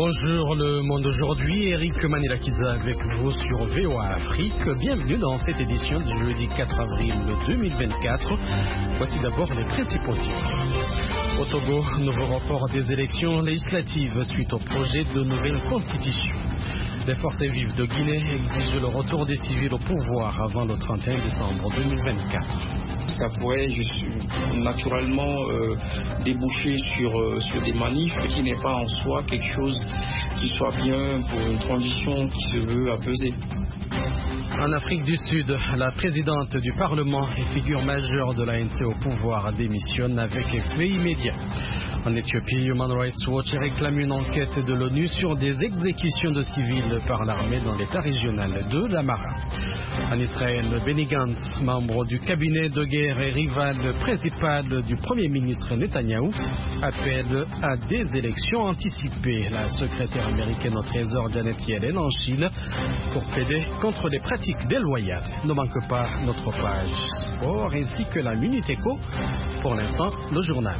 Bonjour le monde aujourd'hui, Eric Manilakiza avec vous sur VOA Afrique. Bienvenue dans cette édition du jeudi 4 avril 2024. Voici d'abord les principaux titres. Au Togo, nouveau report des élections législatives suite au projet de nouvelle constitution. Les forces vives de Guinée exigent le retour des civils au pouvoir avant le 31 décembre 2024. Ça pourrait naturellement déboucher sur des manifs qui n'est pas en soi quelque chose qui soit bien pour une transition qui se veut apaisée. En Afrique du Sud, la présidente du Parlement et figure majeure de l'ANC au pouvoir démissionne avec effet immédiat. En Éthiopie, Human Rights Watch réclame une enquête de l'ONU sur des exécutions de civils par l'armée dans l'état régional de l'Amara. En Israël, Benny Gantz, membre du cabinet de guerre et rival principal du Premier ministre Netanyahou, appelle à des élections anticipées. La secrétaire américaine au Trésor Janet Yellen en Chine pour plaider contre les pratiques déloyales. Ne manque pas notre page sport ainsi que la Minute Éco. Pour l'instant, le journal.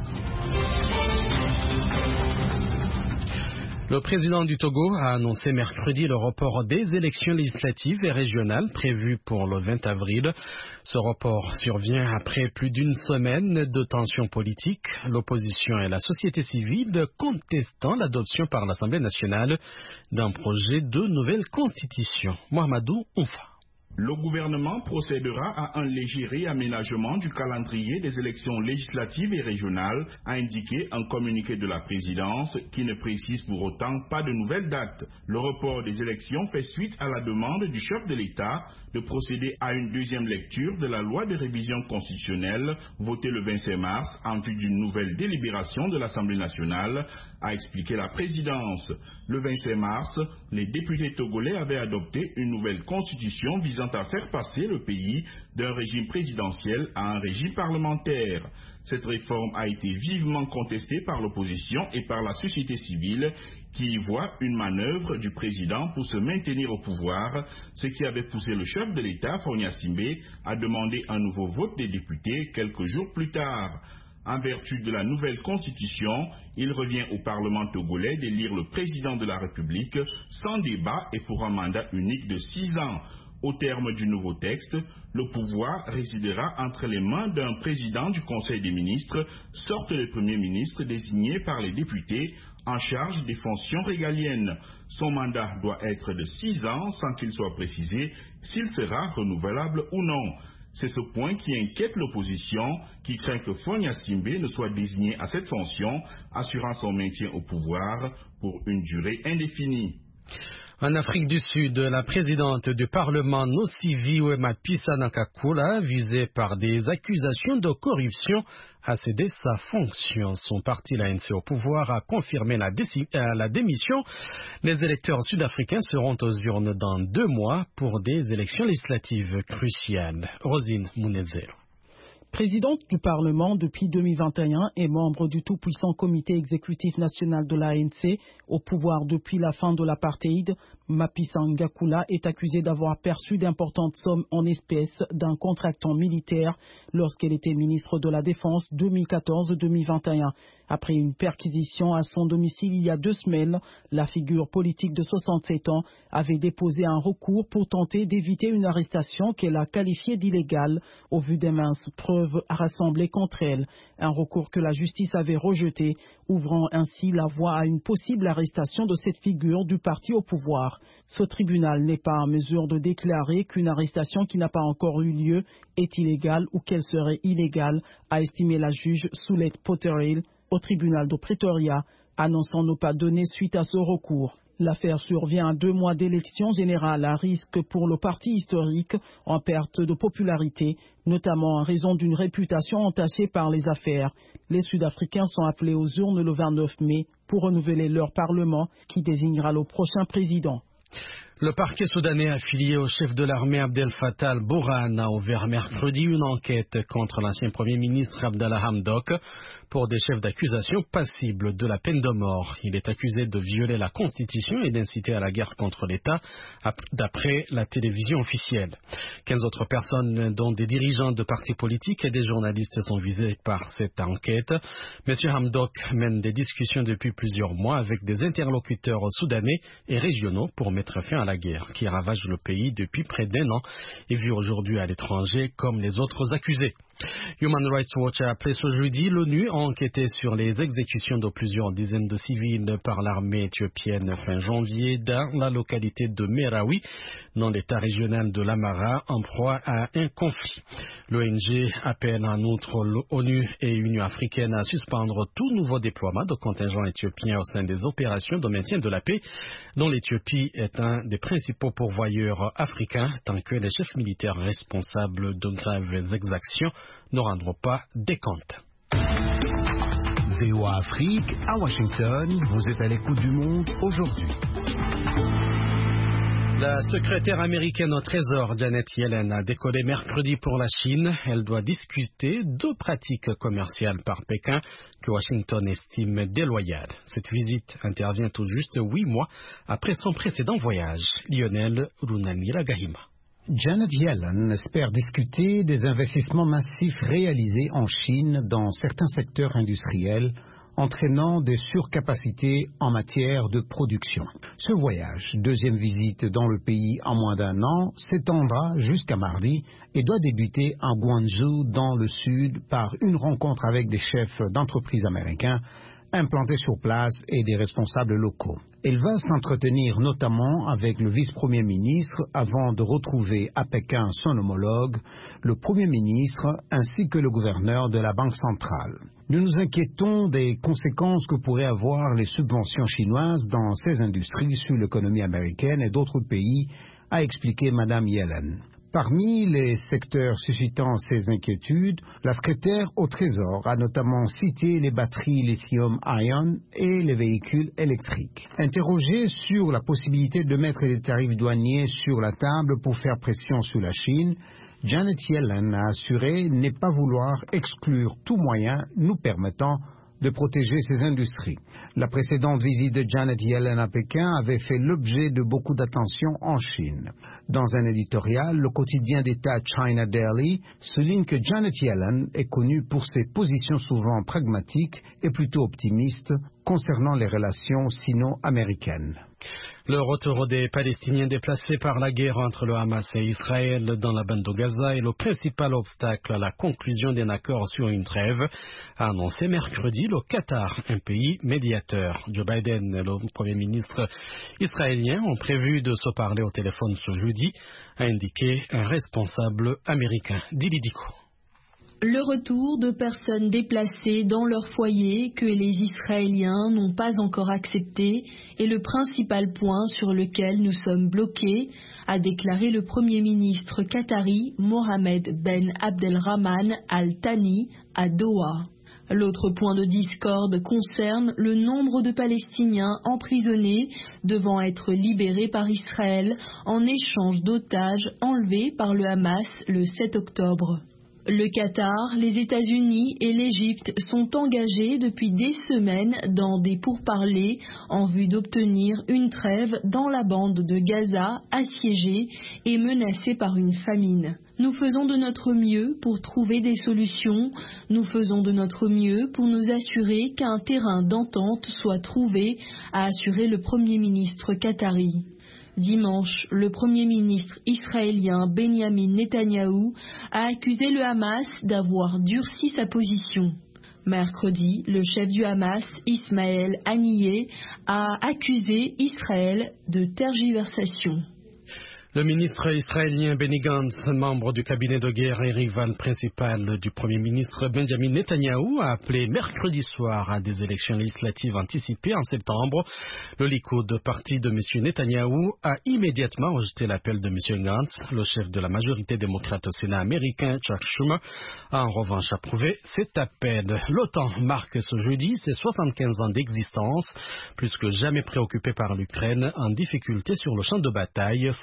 Le président du Togo a annoncé mercredi le report des élections législatives et régionales prévues pour le 20 avril. Ce report survient après plus d'une semaine de tensions politiques, l'opposition et la société civile contestant l'adoption par l'Assemblée nationale d'un projet de nouvelle constitution. Mohamedou Oumfa. Le gouvernement procédera à un léger réaménagement du calendrier des élections législatives et régionales, a indiqué un communiqué de la présidence qui ne précise pour autant pas de nouvelles dates. Le report des élections fait suite à la demande du chef de l'État de procéder à une deuxième lecture de la loi de révision constitutionnelle votée le 25 mars en vue d'une nouvelle délibération de l'Assemblée nationale, a expliqué la présidence. Le 25 mars, les députés togolais avaient adopté une nouvelle constitution visant à faire passer le pays d'un régime présidentiel à un régime parlementaire. Cette réforme a été vivement contestée par l'opposition et par la société civile qui y voit une manœuvre du président pour se maintenir au pouvoir, ce qui avait poussé le chef de l'État, Fonia Simbe, à demander un nouveau vote des députés quelques jours plus tard. En vertu de la nouvelle constitution, il revient au Parlement togolais d'élire le président de la République sans débat et pour un mandat unique de 6 ans. Au terme du nouveau texte, le pouvoir résidera entre les mains d'un président du Conseil des ministres, sorte de Premier ministre désigné par les députés en charge des fonctions régaliennes. Son mandat doit être de 6 ans sans qu'il soit précisé s'il sera renouvelable ou non. C'est ce point qui inquiète l'opposition, qui craint que Fonia Simbe ne soit désigné à cette fonction, assurant son maintien au pouvoir pour une durée indéfinie. En Afrique du Sud, la présidente du Parlement Nosiviwe Mapisa Nakakula, visée par des accusations de corruption, a cédé sa fonction. Son parti, l'ANC au pouvoir, a confirmé la démission. Les électeurs sud-africains seront aux urnes dans 2 mois pour des élections législatives cruciales. Rosine Mounezero. Présidente du Parlement depuis 2021 et membre du tout-puissant comité exécutif national de l'ANC, au pouvoir depuis la fin de l'apartheid, Mapisa Ngakula est accusée d'avoir perçu d'importantes sommes en espèces d'un contractant militaire lorsqu'elle était ministre de la Défense 2014-2021. Après une perquisition à son domicile il y a 2 semaines, la figure politique de 67 ans avait déposé un recours pour tenter d'éviter une arrestation qu'elle a qualifiée d'illégale au vu des minces preuves rassemblées contre elle. Un recours que la justice avait rejeté, ouvrant ainsi la voie à une possible arrestation de cette figure du parti au pouvoir. Ce tribunal n'est pas en mesure de déclarer qu'une arrestation qui n'a pas encore eu lieu est illégale ou qu'elle serait illégale, a estimé la juge Soulette Potterill au tribunal de Pretoria, annonçant ne pas donner suite à ce recours. L'affaire survient à 2 mois d'élections générales à risque pour le parti historique en perte de popularité, notamment en raison d'une réputation entachée par les affaires. Les Sud-Africains sont appelés aux urnes le 29 mai pour renouveler leur parlement qui désignera le prochain président. Le parquet soudanais affilié au chef de l'armée Abdel Fattah al-Burhan a ouvert mercredi une enquête contre l'ancien Premier ministre Abdallah Hamdok pour des chefs d'accusation passibles de la peine de mort. Il est accusé de violer la Constitution et d'inciter à la guerre contre l'État, d'après la télévision officielle. 15 autres personnes, dont des dirigeants de partis politiques et des journalistes, sont visés par cette enquête. M. Hamdok mène des discussions depuis plusieurs mois avec des interlocuteurs soudanais et régionaux pour mettre fin à la guerre qui ravage le pays depuis près d'1 an et vue aujourd'hui à l'étranger comme les autres accusés. Human Rights Watch a appelé ce jeudi l'ONU à enquêter sur les exécutions de plusieurs dizaines de civils par l'armée éthiopienne fin janvier dans la localité de Merawi, dans l'état régional de l'Amara, en proie à un conflit. L'ONG appelle en outre l'ONU et l'Union africaine à suspendre tout nouveau déploiement de contingents éthiopiens au sein des opérations de maintien de la paix, dont l'Éthiopie est un des principaux pourvoyeurs africains, tant que les chefs militaires responsables de graves exactions ne rendront pas des comptes. VOA Afrique, à Washington, vous êtes à l'écoute du monde aujourd'hui. La secrétaire américaine au Trésor, Janet Yellen, a décollé mercredi pour la Chine. Elle doit discuter de pratiques commerciales par Pékin que Washington estime déloyales. Cette visite intervient tout juste 8 mois après son précédent voyage. Lionel Runaniragahima. Janet Yellen espère discuter des investissements massifs réalisés en Chine dans certains secteurs industriels, entraînant des surcapacités en matière de production. Ce voyage, deuxième visite dans le pays en moins d'1 an, s'étendra jusqu'à mardi et doit débuter à Guangzhou dans le sud par une rencontre avec des chefs d'entreprises américains implantés sur place et des responsables locaux. Elle va s'entretenir notamment avec le vice-premier ministre avant de retrouver à Pékin son homologue, le premier ministre ainsi que le gouverneur de la Banque centrale. Nous nous inquiétons des conséquences que pourraient avoir les subventions chinoises dans ces industries sur l'économie américaine et d'autres pays, a expliqué Mme Yellen. Parmi les secteurs suscitant ces inquiétudes, la secrétaire au Trésor a notamment cité les batteries lithium-ion et les véhicules électriques. Interrogée sur la possibilité de mettre des tarifs douaniers sur la table pour faire pression sur la Chine, Janet Yellen a assuré ne pas vouloir exclure tout moyen nous permettant de protéger ces industries. La précédente visite de Janet Yellen à Pékin avait fait l'objet de beaucoup d'attention en Chine. Dans un éditorial, le quotidien d'État China Daily souligne que Janet Yellen est connue pour ses positions souvent pragmatiques et plutôt optimistes concernant les relations sino-américaines. Le retour des Palestiniens déplacés par la guerre entre le Hamas et Israël dans la bande de Gaza est le principal obstacle à la conclusion d'un accord sur une trêve, a annoncé mercredi le Qatar, un pays médiateur. Joe Biden et le Premier ministre israélien ont prévu de se parler au téléphone ce jeudi, a indiqué un responsable américain. Dili Diko. Le retour de personnes déplacées dans leur foyer que les Israéliens n'ont pas encore accepté est le principal point sur lequel nous sommes bloqués, a déclaré le Premier ministre qatari Mohamed Ben Abdelrahman Al Thani à Doha. L'autre point de discorde concerne le nombre de Palestiniens emprisonnés devant être libérés par Israël en échange d'otages enlevés par le Hamas le 7 octobre. Le Qatar, les États-Unis et l'Égypte sont engagés depuis des semaines dans des pourparlers en vue d'obtenir une trêve dans la bande de Gaza assiégée et menacée par une famine. Nous faisons de notre mieux pour trouver des solutions. Nous faisons de notre mieux pour nous assurer qu'un terrain d'entente soit trouvé, a assuré le Premier ministre qatari. Dimanche, le Premier ministre israélien Benjamin Netanyahou a accusé le Hamas d'avoir durci sa position. Mercredi, le chef du Hamas, Ismaël Haniyeh, a accusé Israël de tergiversation. Le ministre israélien Benny Gantz, membre du cabinet de guerre et rival principal du Premier ministre Benjamin Netanyahou, a appelé mercredi soir à des élections législatives anticipées en septembre. Le Likoud, parti de M. Netanyahou, a immédiatement rejeté l'appel de M. Gantz. Le chef de la majorité démocrate au Sénat américain, Chuck Schumer, a en revanche approuvé cet appel. L'OTAN marque ce jeudi ses 75 ans d'existence, plus que jamais préoccupé par l'Ukraine, en difficulté sur le champ de bataille, faute de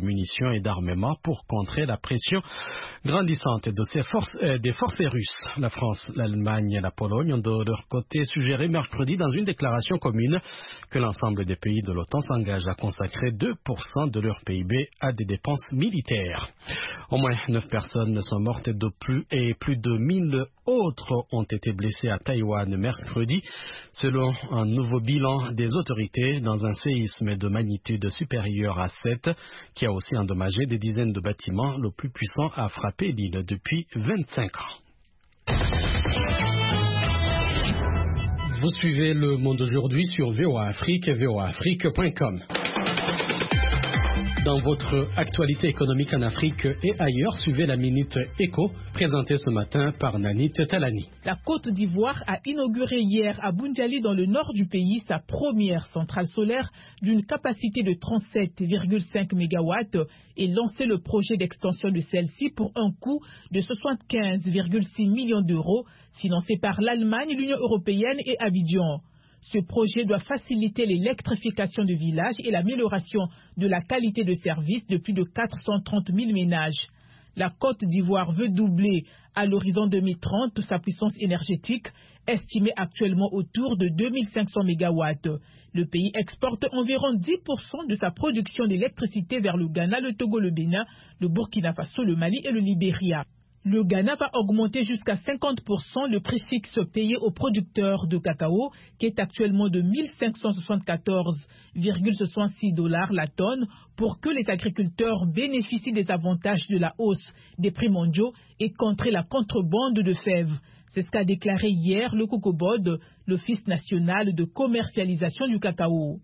munitions et d'armement pour contrer la pression grandissante de des forces russes. La France, l'Allemagne et la Pologne ont de leur côté suggéré mercredi dans une déclaration commune que l'ensemble des pays de l'OTAN s'engagent à consacrer 2% de leur PIB à des dépenses militaires. Au moins 9 personnes sont mortes et plus de 1000 autres ont été blessées à Taïwan mercredi, selon un nouveau bilan des autorités dans un séisme de magnitude supérieure à 7 qui a aussi endommagé des dizaines de bâtiments, le plus puissant à frapper l'île depuis 25 ans. Vous suivez Le Monde aujourd'hui sur VOA Afrique et voaafrique.com. Dans votre actualité économique en Afrique et ailleurs, suivez la Minute Éco, présentée ce matin par Nanit Talani. La Côte d'Ivoire a inauguré hier à Boundiali, dans le nord du pays, sa première centrale solaire d'une capacité de 37,5 MW et lancé le projet d'extension de celle-ci pour un coût de 75,6 millions d'euros, financé par l'Allemagne, l'Union européenne et Abidjan. Ce projet doit faciliter l'électrification de villages et l'amélioration de la qualité de service de plus de 430 000 ménages. La Côte d'Ivoire veut doubler à l'horizon 2030 sa puissance énergétique, estimée actuellement autour de 2500 MW. Le pays exporte environ 10% de sa production d'électricité vers le Ghana, le Togo, le Bénin, le Burkina Faso, le Mali et le Libéria. Le Ghana va augmenter jusqu'à 50% le prix fixe payé aux producteurs de cacao, qui est actuellement de 1574,66 $ la tonne, pour que les agriculteurs bénéficient des avantages de la hausse des prix mondiaux et contrer la contrebande de fèves. C'est ce qu'a déclaré hier le COCOBOD, l'Office national de commercialisation du cacao.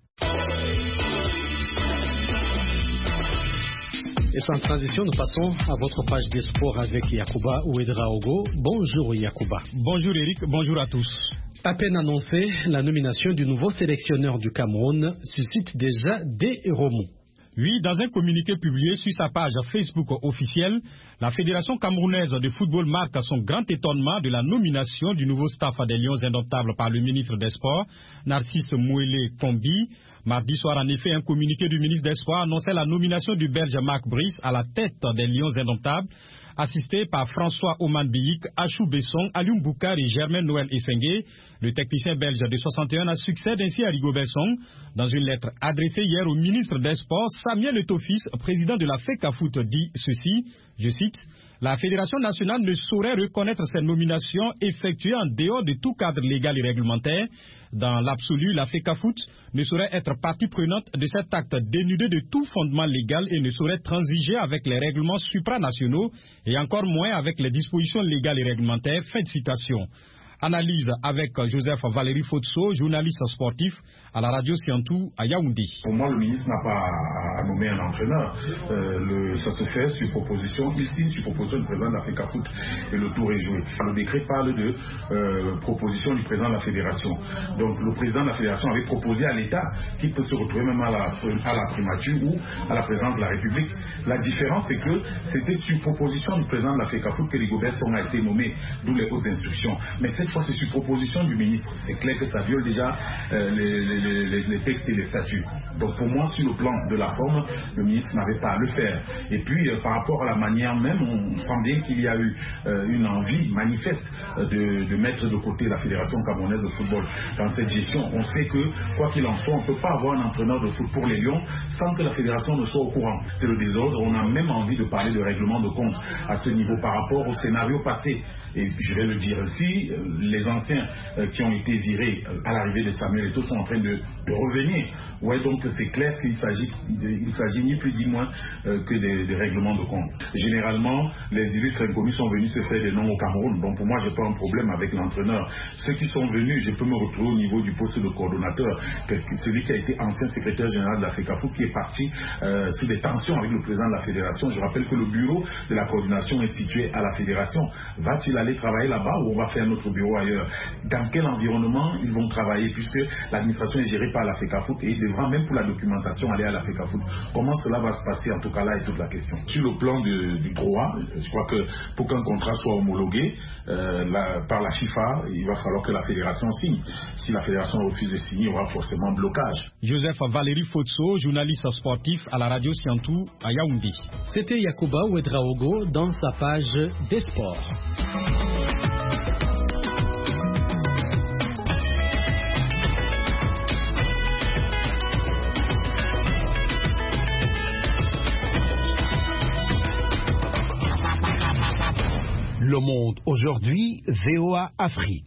Et sans transition, nous passons à votre page des sports avec Yacouba Ouedraogo. Bonjour Yacouba. Bonjour Eric, bonjour à tous. À peine annoncé, la nomination du nouveau sélectionneur du Cameroun suscite déjà des remous. Oui, dans un communiqué publié sur sa page Facebook officielle, la Fédération camerounaise de football marque son grand étonnement de la nomination du nouveau staff des Lions indomptables par le ministre des Sports, Narcisse Mouélé Kombi. Mardi soir, en effet, un communiqué du ministre des Sports annonçait la nomination du Belge Marc Brice à la tête des Lions indomptables, assisté par François Oman Biyik, Achou Besson, Alioune Boukar et Germain Noël Essengue. Le technicien belge de 61 ans succède ainsi à Rigo Besson. Dans une lettre adressée hier au ministre des Sports, Samuel Etofis, président de la FECAFOOT, dit ceci, je cite, « La Fédération nationale ne saurait reconnaître ces nominations effectuées en dehors de tout cadre légal et réglementaire. Dans l'absolu, la FECAFOOT ne saurait être partie prenante de cet acte dénudé de tout fondement légal et ne saurait transiger avec les règlements supranationaux et encore moins avec les dispositions légales et réglementaires. » Fin de citation. Analyse avec Joseph Valéry Fotso, journaliste sportif à la radio Siantou à Yaoundé. Pour moi, le ministre n'a pas à nommer un entraîneur. Ça se fait sur proposition, il signe sur proposition du président de la FECAFOOT et le tour est joué. Le décret parle de proposition du président de la fédération. Donc le président de la fédération avait proposé à l'État qui peut se retrouver même à la primature ou à la présidence de la République. La différence, c'est que c'était sur proposition du président de la FECAFOOT que Rigo Besson a été nommé, d'où les hautes instructions. Mais cette fois, c'est sur proposition du ministre. C'est clair que ça viole déjà les textes et les statuts. Donc pour moi, sur le plan de la forme, le ministre n'avait pas à le faire. Et puis par rapport à la manière même, on sent bien qu'il y a eu une envie manifeste de mettre de côté la Fédération camerounaise de football dans cette gestion. On sait que, quoi qu'il en soit, on ne peut pas avoir un entraîneur de foot pour les Lions sans que la Fédération ne soit au courant. C'est le désordre. On a même envie de parler de règlement de compte à ce niveau par rapport au scénario passé. Et je vais le dire ici, les anciens qui ont été virés à l'arrivée de Samuel Eto'o sont en train de revenir. Ouais, donc c'est clair qu'il s'agit ni plus ni moins que des règlements de compte. Généralement, les illustres inconnus sont venus se faire des noms au Cameroun. Donc pour moi, j'ai pas un problème avec l'entraîneur. Ceux qui sont venus, je peux me retrouver au niveau du poste de coordonnateur. Celui qui a été ancien secrétaire général de la FECAFOOT, qui est parti sous des tensions avec le président de la fédération. Je rappelle que le bureau de la coordination est situé à la fédération. Va-t-il aller travailler là-bas ou on va faire notre bureau ailleurs? Dans quel environnement ils vont travailler, puisque l'administration est gérée par la FECAFOOT et il devra même toute la documentation aller à la FECAFOOT. Comment cela va se passer, en tout cas là est toute la question. Sur le plan du droit, je crois que pour qu'un contrat soit homologué par la FIFA, il va falloir que la fédération signe. Si la fédération refuse de signer, il y aura forcément blocage. Joseph Valérie Fotso, journaliste sportif à la radio Siantou à Yaoundé. C'était Yacouba Ouedraogo dans sa page des sports. Le Monde aujourd'hui, VOA Afrique.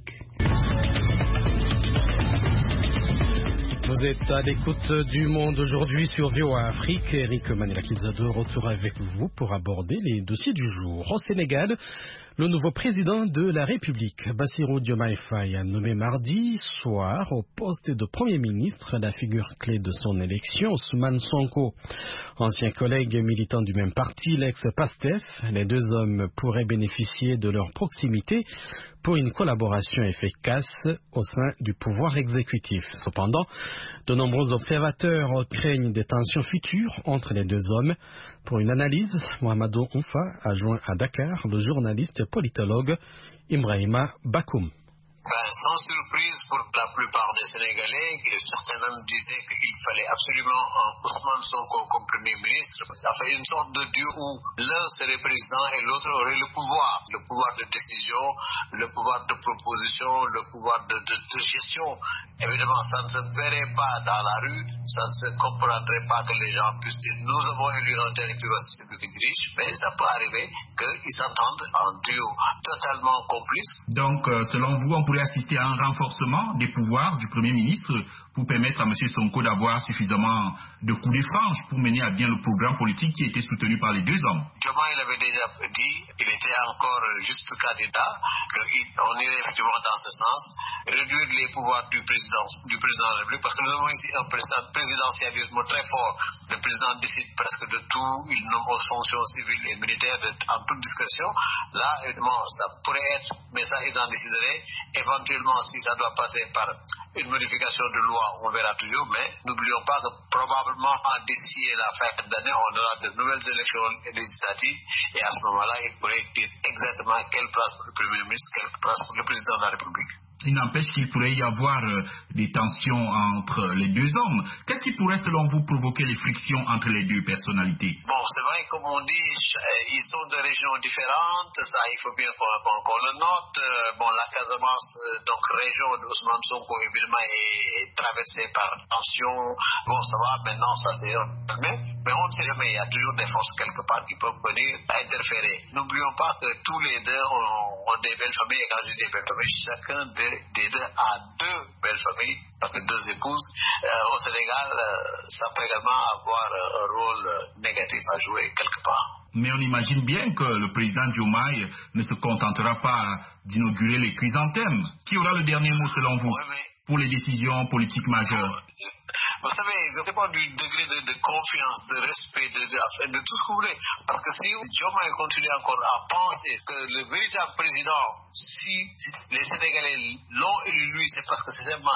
Vous êtes à l'écoute du Monde aujourd'hui sur VOA Afrique. Eric Manilakizado retourne avec vous pour aborder les dossiers du jour. Au Sénégal, le nouveau président de la République, Bassirou Diomaye Faye, a nommé mardi soir au poste de Premier ministre la figure clé de son élection, Ousmane Sonko. Ancien collègue militant du même parti, l'ex-PASTEF, les deux hommes pourraient bénéficier de leur proximité pour une collaboration efficace au sein du pouvoir exécutif. Cependant, de nombreux observateurs craignent des tensions futures entre les deux hommes. Pour une analyse, Mohamedou Oumfa a joint à Dakar le journaliste politologue Ibrahima Bakoum. Sans surprise pour la plupart des Sénégalais, certains même disaient qu'il fallait absolument un Ousmane Sonko comme Premier ministre. Ça fait une sorte de duo où l'un serait président et l'autre aurait le pouvoir de décision, le pouvoir de proposition, le pouvoir de gestion. Évidemment, ça ne se verrait pas dans la rue, ça ne se comprendrait pas que les gens puissent dire nous avons élu un tel et puis voici celui qui dirige, mais ça peut arriver qu'ils s'entendent en duo totalement complice. Donc, selon vous, on pourrait assister à un renforcement des pouvoirs du Premier ministre pour permettre à M. Sonko d'avoir suffisamment de coups de franche pour mener à bien le programme politique qui a été soutenu par les deux hommes. Diomaye l'avait déjà dit, il était encore juste candidat, qu'on irait effectivement dans ce sens, réduire les pouvoirs du président de la République, parce que nous avons ici un présidentialisme très fort. Le président décide presque de tout, il nomme aux fonctions civiles et militaires en toute discrétion. Là, évidemment, ça pourrait être, mais ça, ils en décideraient. Éventuellement, si ça doit passer par une modification de loi, on verra toujours, mais n'oublions pas que probablement d'ici la fin d'année, on aura de nouvelles élections législatives et à ce moment-là, il pourrait dire exactement quelle place pour le Premier ministre, quelle place pour le Président de la République. Il n'empêche qu'il pourrait y avoir des tensions entre les deux hommes. Qu'est-ce qui pourrait, selon vous, provoquer les frictions entre les deux personnalités? Bon, c'est vrai, comme on dit, ils sont de régions différentes, ça, il faut bien qu'on le note. Bon, la Casamance, donc région d'Ousmane Sonko, évidemment, est traversée par tensions. Bon, ça va, maintenant, ça c'est mais on ne sait jamais, il y a toujours des forces quelque part qui peuvent venir interférer. N'oublions pas que tous les deux ont des belles familles, et quand je dis des belles familles, chacun des deux a deux belles familles, parce que deux épouses. Au Sénégal, ça peut également avoir un rôle négatif à jouer quelque part. Mais on imagine bien que le président Diomaye ne se contentera pas d'inaugurer les chrysanthèmes. Qui aura le dernier mot selon vous pour les décisions politiques majeures? Vous savez, ça dépend du degré de confiance, de respect, de tout ce que vous voulez. Parce que si Diomaye continue encore à penser que le véritable président, si les Sénégalais l'ont élu lui, c'est parce que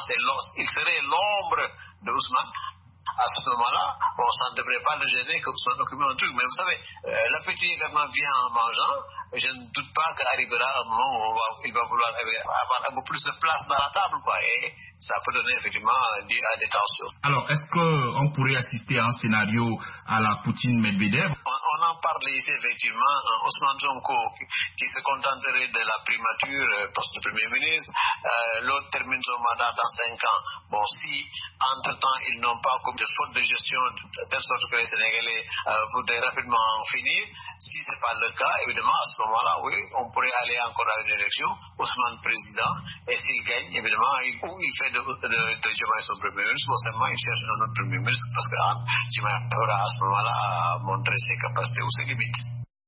il serait l'ombre de Ousmane. À ce moment-là, ça ne devrait pas le gêner que Ousmane occupe un truc. Mais vous savez, l'appétit également vient en mangeant. Et je ne doute pas qu'arrivera un moment où il va vouloir avoir un peu plus de place dans la table, quoi. Et ça peut donner effectivement à des tensions. Alors, est-ce qu'on pourrait assister à un scénario à la Poutine-Medvedev? On en parle ici, effectivement. Ousmane Sonko qui se contenterait de la primature poste de Premier ministre. L'autre termine son mandat dans 5 ans. Bon, si entre-temps ils n'ont pas comme de faute de gestion de telle sorte que les Sénégalais voudraient rapidement en finir, si ce n'est pas le cas, évidemment, à ce moment-là, oui, on pourrait aller encore à une élection, Ousmane président, et s'il gagne, évidemment, il fait de Diomaye son Premier ministre, forcément, il cherche un autre Premier ministre, parce que Diomaye aura à ce moment-là montré ses capacités ou ses limites.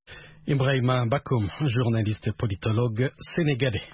Ibrahima Bakoum, journaliste et politologue sénégalais.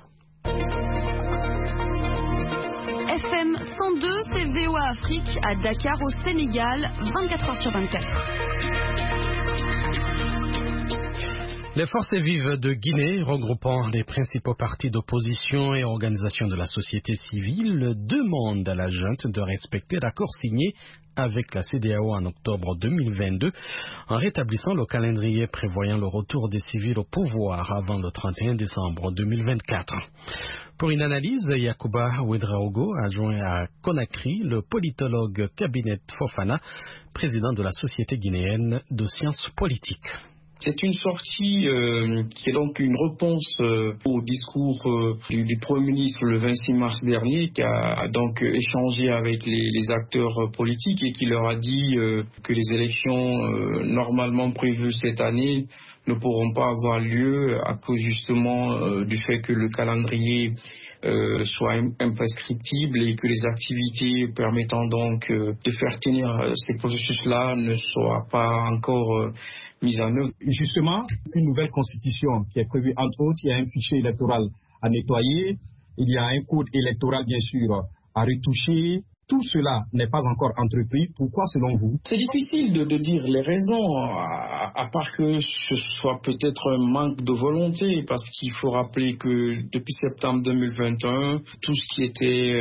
FM 102, c'est VOA Afrique à Dakar au Sénégal, 24h sur 24. Les forces vives de Guinée, regroupant les principaux partis d'opposition et organisations de la société civile, demandent à la junte de respecter l'accord signé avec la CEDEAO en octobre 2022, en rétablissant le calendrier prévoyant le retour des civils au pouvoir avant le 31 décembre 2024. Pour une analyse, Yacouba Ouedraogo a joint à Conakry le politologue Cabinet Fofana, président de la Société guinéenne de sciences politiques. C'est une sortie qui est donc une réponse au discours du Premier ministre le 26 mars dernier, qui a donc échangé avec les acteurs politiques et qui leur a dit que les élections normalement prévues cette année ne pourront pas avoir lieu à cause justement du fait que le calendrier soit imprescriptible et que les activités permettant donc de faire tenir ces processus-là ne soient pas encore mise en œuvre. Justement, une nouvelle constitution qui est prévue, entre autres, il y a un fichier électoral à nettoyer, il y a un code électoral, bien sûr, à retoucher. Tout cela n'est pas encore entrepris. Pourquoi, selon vous? C'est difficile de dire les raisons, à part que ce soit peut-être un manque de volonté, parce qu'il faut rappeler que depuis septembre 2021, tout ce qui était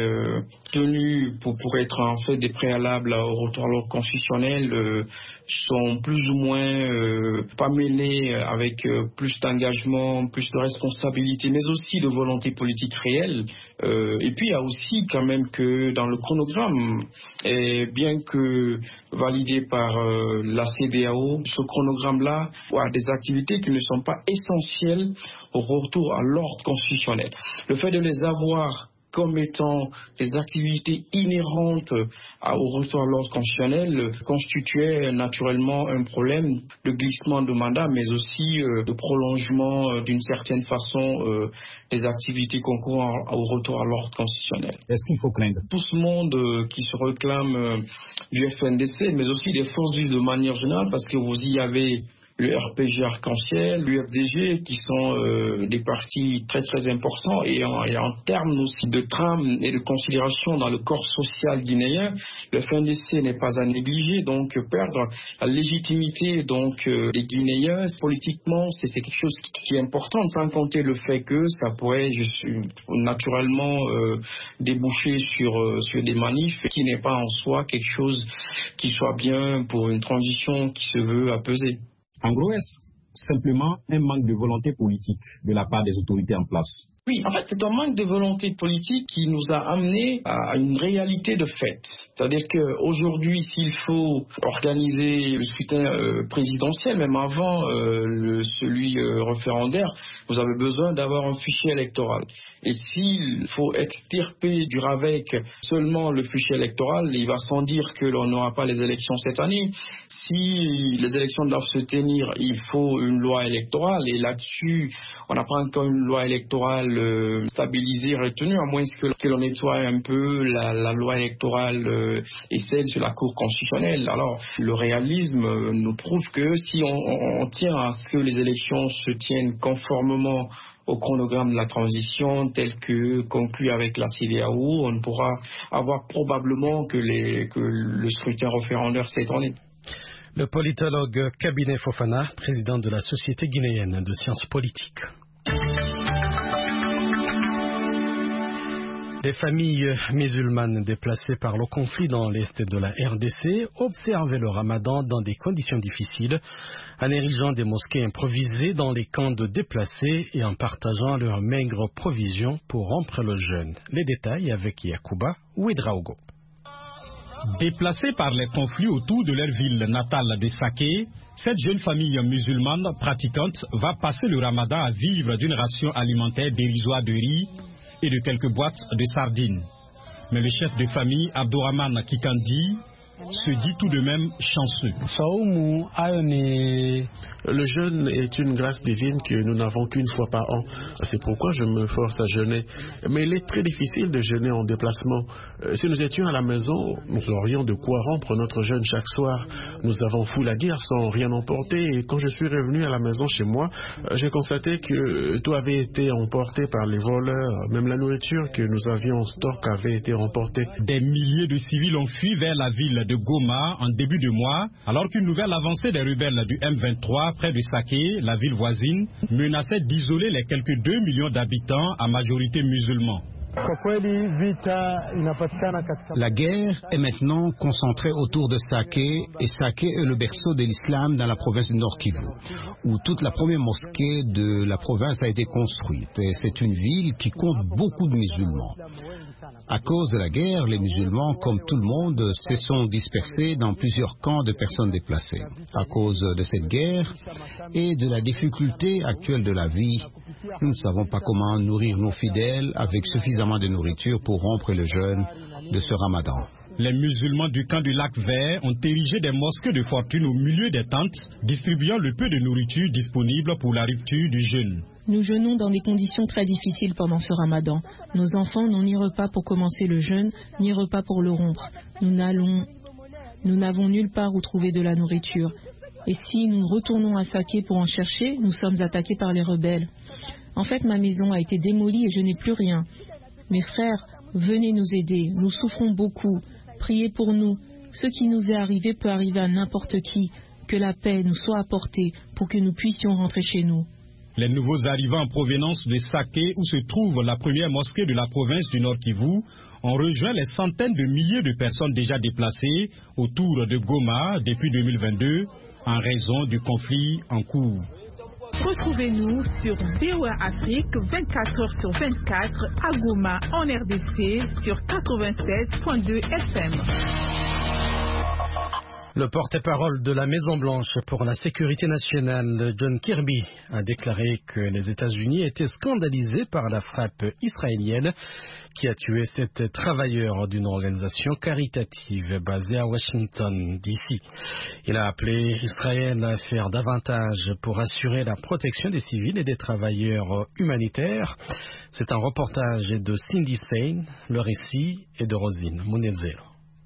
tenu pour être en fait des préalables au retour à l'ordre constitutionnel sont plus ou moins pas menés avec plus d'engagement, plus de responsabilité, mais aussi de volonté politique réelle. Et puis il y a aussi quand même que dans le chronogramme, et bien que validé par la CEDEAO, ce chronogramme-là a des activités qui ne sont pas essentielles au retour à l'ordre constitutionnel. Le fait de les avoir comme étant des activités inhérentes au retour à l'ordre constitutionnel constituait naturellement un problème de glissement de mandat, mais aussi de prolongement d'une certaine façon des activités concourant au retour à l'ordre constitutionnel. Est-ce qu'il faut craindre tout ce monde qui se réclame du FNDC, mais aussi des forces vives de manière générale, parce que vous y avez le RPG Arc-en-Ciel, l'UFDG, qui sont des partis très très importants et en termes aussi de trame et de considération dans le corps social guinéen, le FNDC n'est pas à négliger, donc perdre la légitimité donc des Guinéens politiquement, c'est quelque chose qui est important, sans compter le fait que ça pourrait naturellement déboucher sur des manifs, qui n'est pas en soi quelque chose qui soit bien pour une transition qui se veut apaisée. En gros, est-ce simplement un manque de volonté politique de la part des autorités en place? Oui, en fait, c'est un manque de volonté politique qui nous a amené à une réalité de fait. C'est-à-dire qu'aujourd'hui, s'il faut organiser le scrutin présidentiel, même avant celui référendaire, vous avez besoin d'avoir un fichier électoral. Et s'il faut extirper du RAVEC seulement le fichier électoral, il va sans dire que l'on n'aura pas les élections cette année. Si les élections doivent se tenir, il faut une loi électorale. Et là-dessus, on n'a pas encore une loi électorale stabilisée, retenue, à moins que l'on nettoie un peu la loi électorale et celle sur la Cour constitutionnelle. Alors, le réalisme nous prouve que si on tient à ce que les élections se tiennent conformément au chronogramme de la transition tel que conclu avec la CEDEAO, on pourra avoir probablement que le scrutin référendaire cette année. Le politologue Cabinet Fofana, président de la Société guinéenne de sciences politiques. Les familles musulmanes déplacées par le conflit dans l'est de la RDC observaient le ramadan dans des conditions difficiles, en érigeant des mosquées improvisées dans les camps de déplacés et en partageant leurs maigres provisions pour rompre le jeûne. Les détails avec Yacouba Ouedraogo. Déplacée par les conflits autour de leur ville natale de Saké, cette jeune famille musulmane pratiquante va passer le ramadan à vivre d'une ration alimentaire dérisoire de riz et de quelques boîtes de sardines. Mais le chef de famille, Abdourahmane Kikandi, se dit tout de même chanceux. Le jeûne est une grâce divine que nous n'avons qu'une fois par an. C'est pourquoi je me force à jeûner. Mais il est très difficile de jeûner en déplacement. Si nous étions à la maison, nous aurions de quoi rompre notre jeûne chaque soir. Nous avons fou la guerre sans rien emporter. Et quand je suis revenu à la maison chez moi, j'ai constaté que tout avait été emporté par les voleurs. Même la nourriture que nous avions en stock avait été emportée. Des milliers de civils ont fui vers la ville de Goma en début de mois, alors qu'une nouvelle avancée des rebelles du M23 près de Saké, la ville voisine, menaçait d'isoler les quelques 2 millions d'habitants à majorité musulmans. La guerre est maintenant concentrée autour de Saké, et Saké est le berceau de l'islam dans la province du Nord Kivu, où toute la première mosquée de la province a été construite. Et c'est une ville qui compte beaucoup de musulmans. À cause de la guerre, les musulmans, comme tout le monde, se sont dispersés dans plusieurs camps de personnes déplacées. À cause de cette guerre et de la difficulté actuelle de la vie, nous ne savons pas comment nourrir nos fidèles avec suffisamment de nourriture pour rompre le jeûne de ce ramadan. Les musulmans du camp du lac Vert ont érigé des mosquées de fortune au milieu des tentes, distribuant le peu de nourriture disponible pour la rupture du jeûne. Nous jeûnons dans des conditions très difficiles pendant ce ramadan. Nos enfants n'ont ni repas pour commencer le jeûne, ni repas pour le rompre. Nous n'avons nulle part où trouver de la nourriture. Et si nous retournons à Saké pour en chercher, nous sommes attaqués par les rebelles. En fait, ma maison a été démolie et je n'ai plus rien. Mes frères, venez nous aider. Nous souffrons beaucoup. Priez pour nous. Ce qui nous est arrivé peut arriver à n'importe qui. Que la paix nous soit apportée pour que nous puissions rentrer chez nous. Les nouveaux arrivants en provenance de Saké, où se trouve la première mosquée de la province du Nord Kivu, ont rejoint les centaines de milliers de personnes déjà déplacées autour de Goma depuis 2022 en raison du conflit en cours. Retrouvez-nous sur VOA Afrique 24h/24 à Goma en RDC sur 96.2 FM. Le porte-parole de la Maison-Blanche pour la sécurité nationale, John Kirby, a déclaré que les États-Unis étaient scandalisés par la frappe israélienne qui a tué 7 travailleurs d'une organisation caritative basée à Washington, D.C. Il a appelé Israël à faire davantage pour assurer la protection des civils et des travailleurs humanitaires. C'est un reportage de Cindy Sain, le récit est de Rosine Munezero.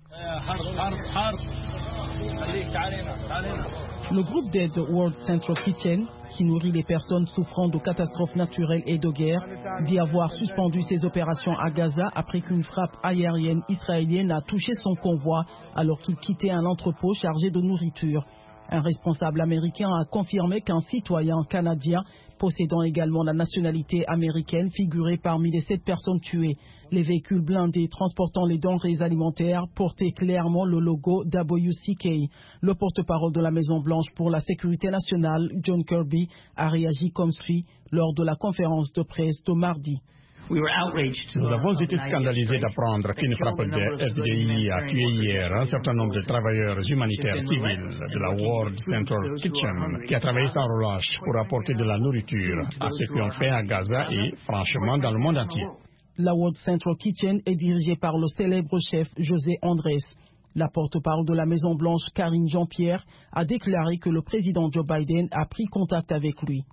Le groupe d'aide World Central Kitchen, qui nourrit les personnes souffrant de catastrophes naturelles et de guerre, dit avoir suspendu ses opérations à Gaza après qu'une frappe aérienne israélienne a touché son convoi alors qu'il quittait un entrepôt chargé de nourriture. Un responsable américain a confirmé qu'un citoyen canadien possédant également la nationalité américaine figurait parmi les 7 personnes tuées. Les véhicules blindés transportant les denrées alimentaires portaient clairement le logo WCK. Le porte-parole de la Maison-Blanche pour la sécurité nationale, John Kirby, a réagi comme suit lors de la conférence de presse de mardi. Nous avons été scandalisés d'apprendre qu'une frappe de FDI a tué hier un certain nombre de travailleurs humanitaires civils de la World Central Kitchen qui a travaillé sans relâche pour apporter de la nourriture à ceux qui ont faim à Gaza et franchement dans le monde entier. La World Central Kitchen est dirigée par le célèbre chef José Andrés. La porte-parole de la Maison-Blanche, Karine Jean-Pierre, a déclaré que le président Joe Biden a pris contact avec lui.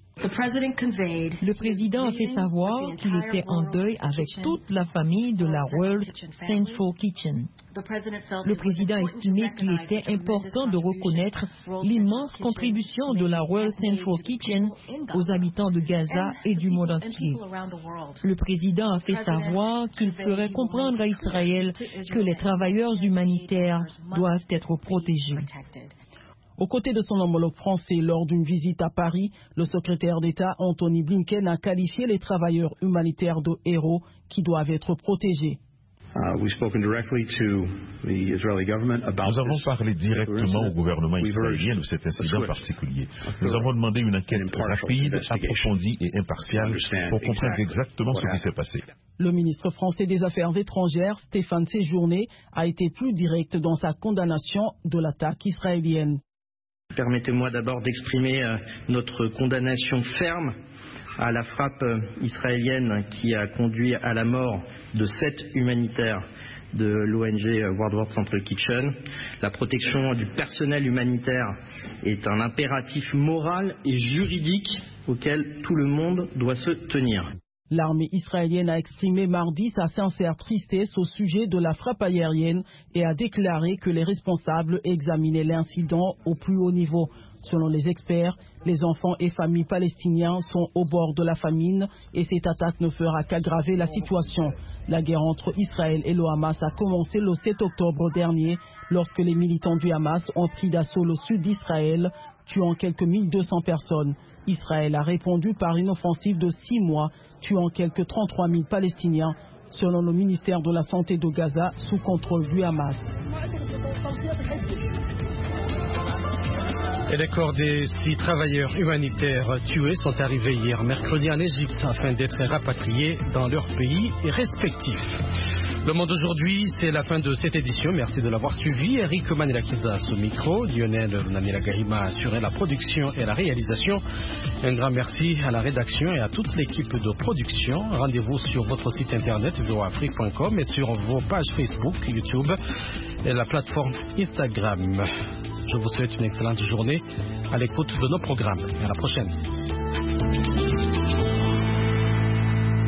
Le président a fait savoir qu'il était en deuil avec toute la famille de la World Central Kitchen. Le président a estimé qu'il était important de reconnaître l'immense contribution de la World Central Kitchen aux habitants de Gaza et du monde entier. Le président a fait savoir qu'il ferait comprendre à Israël que les travailleurs humanitaires doivent être protégés. Aux côtés de son homologue français lors d'une visite à Paris, le secrétaire d'État Anthony Blinken a qualifié les travailleurs humanitaires de héros qui doivent être protégés. Nous avons parlé directement au gouvernement israélien de cet incident particulier. Nous avons demandé une enquête rapide, approfondie et impartiale pour comprendre exactement ce qui s'est passé. Le ministre français des Affaires étrangères, Stéphane Séjourné, a été plus direct dans sa condamnation de l'attaque israélienne. Permettez-moi d'abord d'exprimer notre condamnation ferme à la frappe israélienne qui a conduit à la mort de 7 humanitaires de l'ONG World Central Kitchen. La protection du personnel humanitaire est un impératif moral et juridique auquel tout le monde doit se tenir. L'armée israélienne a exprimé mardi sa sincère tristesse au sujet de la frappe aérienne et a déclaré que les responsables examinaient l'incident au plus haut niveau. Selon les experts, les enfants et familles palestiniens sont au bord de la famine et cette attaque ne fera qu'aggraver la situation. La guerre entre Israël et le Hamas a commencé le 7 octobre dernier lorsque les militants du Hamas ont pris d'assaut le sud d'Israël, tuant quelques 1200 personnes. Israël a répondu par une offensive de 6 mois, tuant quelques 33 000 Palestiniens, selon le ministère de la Santé de Gaza, sous contrôle du Hamas. Et les corps des 6 travailleurs humanitaires tués sont arrivés hier mercredi en Égypte afin d'être rapatriés dans leur pays respectifs. Le Monde aujourd'hui, c'est la fin de cette édition. Merci de l'avoir suivi. Eric Manilakiza au micro, Lionel Nanila Gahima a assuré la production et la réalisation. Un grand merci à la rédaction et à toute l'équipe de production. Rendez-vous sur votre site internet voafrique.com et sur vos pages Facebook, YouTube et la plateforme Instagram. Je vous souhaite une excellente journée à l'écoute de nos programmes. Et à la prochaine.